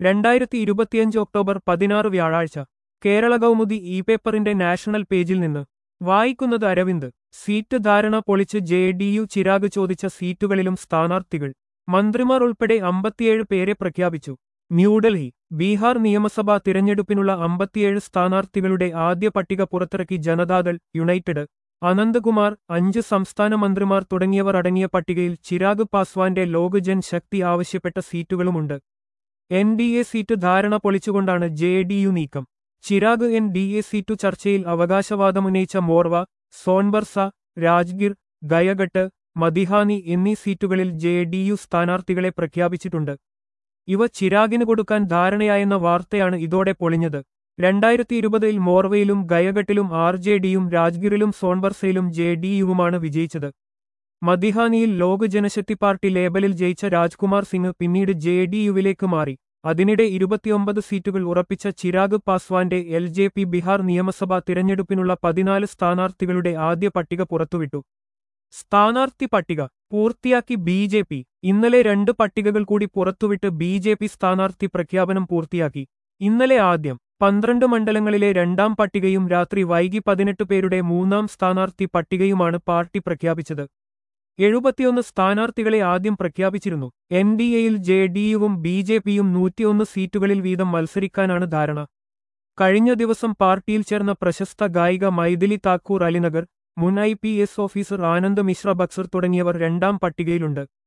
2025 October 16 വ്യാഴാഴ്ച Kerala Kaumudi e പേപ്പറിന്റെ national പേജിൽ നിന്ന് വായിക്കുന്നത് അരവിന്ദ്. സീറ്റ് ധാരണ പൊളിച്ച് ജെ.ഡി.യു. ചിരാഗ് ചോദിച്ച സീറ്റുകളിലും സ്ഥാനാർത്ഥികൾ. മന്ത്രിമാർ ഉൾപ്പെടെ 57 പേരെ പ്രഖ്യാപിച്ചു. ന്യൂഡൽഹി. ബീഹാർ നിയമസഭാ തിരഞ്ഞെടുപ്പിനുള്ള 57 സ്ഥാനാർത്ഥികളുടെ ആദ്യ പട്ടിക പുറത്തിറക്കി ജനതാദൾ യുണൈറ്റഡ്. അനന്ത്കുമാർ, 5 സംസ്ഥാന മന്ത്രിമാർ തുടങ്ങിയവർ അടങ്ങിയ പട്ടികയിൽ ചിരാഗ് പാസ്വാന്റെ ലോക് ജൻ ശക്തി ആവശ്യപ്പെട്ട സീറ്റുകളുമുണ്ട്. എൻ.ഡി.എ സീറ്റ് ധാരണ പൊളിച്ചുകൊണ്ടാണ് ജെ.ഡി.യു. നീക്കം. ചിരാഗ് എൻ.ഡി.എ സീറ്റു ചർച്ചയിൽ അവകാശവാദമുന്നയിച്ച മോർവ, സോൻബർസ, രാജ്ഗിർ, ഗയഗട്ട്, മദിഹാനി എന്നീ സീറ്റുകളിൽ ജെ.ഡി.യു. സ്ഥാനാർത്ഥികളെ പ്രഖ്യാപിച്ചിട്ടുണ്ട്. ഇവ ചിരാഗിന് കൊടുക്കാൻ ധാരണയായെന്ന വാർത്തയാണ് ഇതോടെ പൊളിഞ്ഞത്. 2020 മോർവയിലും ഗയഗട്ടിലും ആർ.ജെ.ഡിയും രാജ്ഗിറിലും സോൺബർസയിലും ജെ.ഡി.യുവുമാണ് വിജയിച്ചത്. മദിഹാനിയിൽ ലോക് ജനശക്തി പാർട്ടി ലേബലിൽ ജയിച്ച രാജ്കുമാർ സിംഗ് പിന്നീട് ജെ.ഡി.യുവിലേക്ക് മാറി. അതിനിടെ 29 സീറ്റുകൾ ഉറപ്പിച്ച ചിരാഗ് പാസ്വാന്റെ എൽ.ജെ.പി. ബിഹാർ നിയമസഭാ തിരഞ്ഞെടുപ്പിനുള്ള 14 സ്ഥാനാർത്ഥികളുടെ ആദ്യ പട്ടിക പുറത്തുവിട്ടു. സ്ഥാനാർത്ഥി പട്ടിക പൂർത്തിയാക്കി ബി.ജെ.പി. ഇന്നലെ 2 പട്ടികകൾ കൂടി പുറത്തുവിട്ട് ബി.ജെ.പി. സ്ഥാനാർത്ഥി പ്രഖ്യാപനം പൂർത്തിയാക്കി. ഇന്നലെ ആദ്യം 12 മണ്ഡലങ്ങളിലെ 2ാം പട്ടികയും രാത്രി വൈകി 18 പേരുടെ 3ാം സ്ഥാനാർത്ഥി പട്ടികയുമാണ് പാർട്ടി പ്രഖ്യാപിച്ചത്. 71 സ്ഥാനാർത്ഥികളെ ആദ്യം പ്രഖ്യാപിച്ചിരുന്നു. എൻ.ഡി.എയിൽ ജെ.ഡി.യുവും ബി.ജെ.പിയും 101 സീറ്റുകളിൽ വീതം മത്സരിക്കാനാണ് ധാരണ. കഴിഞ്ഞ ദിവസം പാർട്ടിയിൽ ചേർന്ന പ്രശസ്ത ഗായിക മൈഥിലി താക്കൂർ അലിനഗർ, മുൻ ഐ.പി.എസ് ഓഫീസർ ആനന്ദ് മിശ്ര ബക്സർ തുടങ്ങിയവർ 2ാം പട്ടികയിലുണ്ട്.